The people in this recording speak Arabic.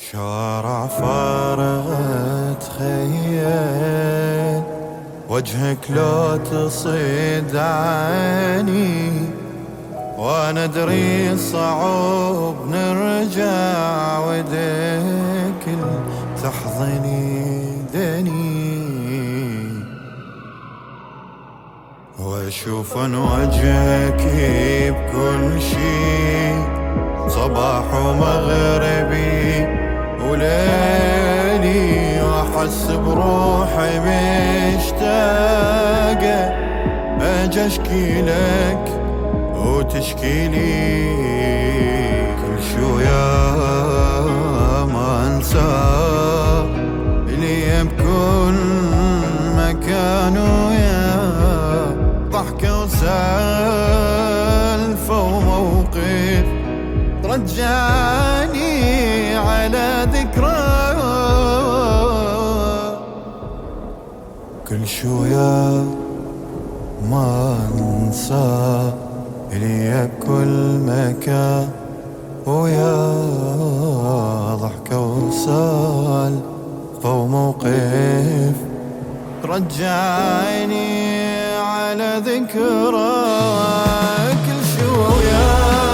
شارع فارغ تخيل وجهك لو تصيد عيني، وانا ادري صعب نرجع وديك تحضني دني، واشوف ان وجهك بكل شي صباح ومغربي وليلي، واحس بروحي مشتاقة اجي اشكي لك وتشكي لي. كل شوية ما انسى اللي بكل مكان ويا ضحكة وسالفة وموقف رجعني على ذكرى. كل شوية ما انسى اللي بكل مكان ويا ضحكة وسالفة وموقف رجعني على ذكرى. كل شوية